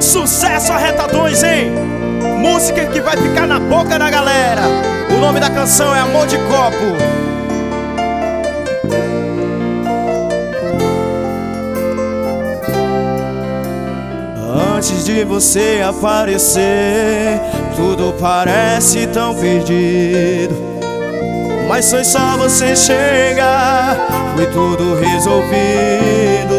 Sucesso Arretadões, hein? Música que vai ficar na boca da galera. O nome da canção é Amor de Copo. Antes de você aparecer, tudo parece tão perdido. Mas foi só você chegar, foi tudo resolvido.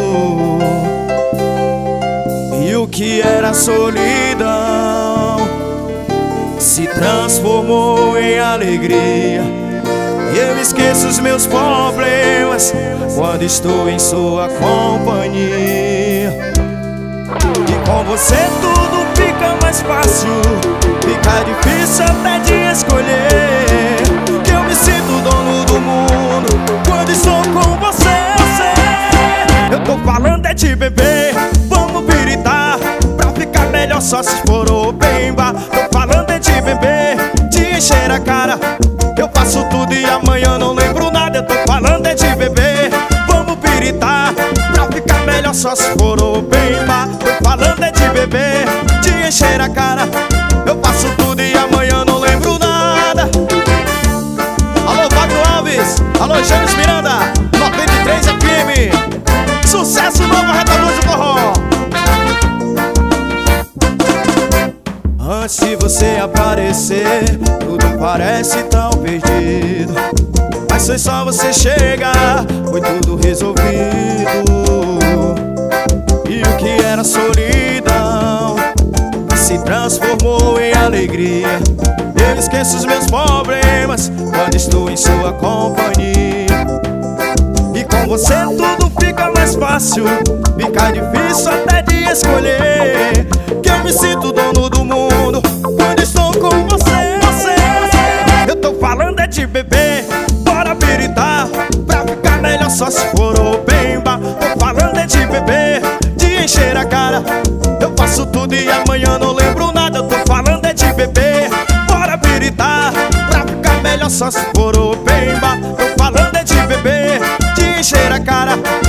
E o que era solidão se transformou em alegria. E eu esqueço os meus problemas quando estou em sua companhia. E com você tudo fica mais fácil, fica difícil até de escolher. Que eu me sinto dono do mundo quando estou com você. Eu tô falando é de beber, vamos piritar, pra ficar melhor só se for o bemba. Tô falando é de beber, de encher a cara. Eu faço tudo e amanhã não lembro nada. Eu tô falando é de beber, vamos piritar, pra ficar melhor só se for o bemba. Tô falando é de beber, de encher a cara. Eu faço tudo e amanhã não lembro nada. Alô, Wagner Alves, alô, James Miranda, 93 FM. Sucesso novo, Arretadões do Forró. Antes de você aparecer, tudo parece tão perdido. Mas foi só você chegar, foi tudo resolvido. E o que era solidão se transformou em alegria. Eu esqueço os meus problemas quando estou em sua companhia. E com você tudo fica mais fácil, fica difícil até de escolher. Que eu me sinto dono do mundo quando estou com você. Eu tô falando é de beber, bora piritar, pra ficar melhor só se for o bemba. Tô falando é de beber, de encher a cara. Eu faço tudo e amanhã não lembro nada. Eu tô falando é de beber, bora piritar, pra ficar melhor só se for o bemba. Tô falando é de beber, de encher a cara.